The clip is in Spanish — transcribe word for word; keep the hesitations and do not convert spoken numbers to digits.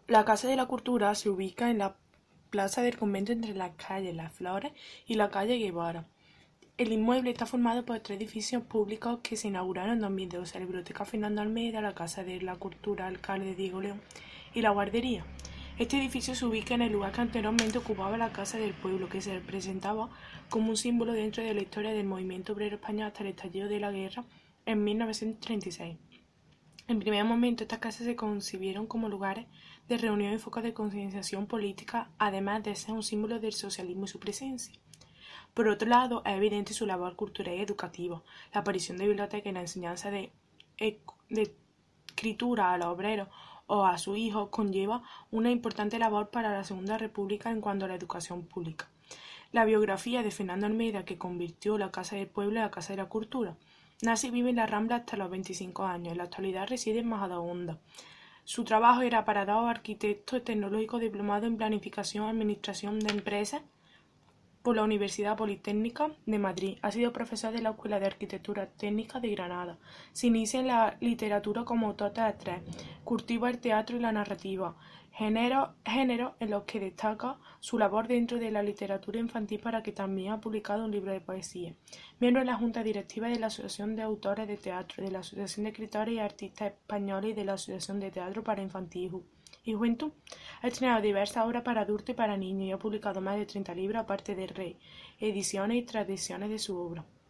La Casa de la Cultura se ubica en la plaza del convento entre las calles Las Flores y la calle Guevara. El inmueble está formado por tres edificios públicos que se inauguraron en dos mil doce: la Biblioteca Fernando Almeida, la Casa de la Cultura Alcalde Diego León y la Guardería. Este edificio se ubica en el lugar que anteriormente ocupaba la Casa del Pueblo, que se presentaba como un símbolo dentro de la historia del movimiento obrero español hasta el estallido de la guerra en mil novecientos treinta y seis. En primer momento, estas casas se concibieron como lugares de reunión y focos de concienciación política, además de ser un símbolo del socialismo y su presencia. Por otro lado, es evidente su labor cultural y educativa. La aparición de bibliotecas y la enseñanza de, de escritura a los obreros o a sus hijos conlleva una importante labor para la Segunda República en cuanto a la educación pública. La biografía de Fernando Almeida, que convirtió la Casa del Pueblo en la Casa de la Cultura. Nace y vive en la Rambla hasta los veinticinco años. En la actualidad reside en Majadahonda. Su trabajo era para dos arquitectos tecnológicos diplomados en Planificación y Administración de Empresas por la Universidad Politécnica de Madrid. Ha sido profesor de la Escuela de Arquitectura Técnica de Granada. Se inicia en la literatura como autor teatral. Cultiva el teatro y la narrativa, géneros género en los que destaca su labor dentro de la literatura infantil, para que también ha publicado un libro de poesía. Miembro de la Junta Directiva de la Asociación de Autores de Teatro, de la Asociación de Escritores y Artistas Españoles y de la Asociación de Teatro para Infantil y Juventud. Ha estrenado diversas obras para adultos y para niños y ha publicado más de treinta libros, aparte de reediciones y traducciones de su obra.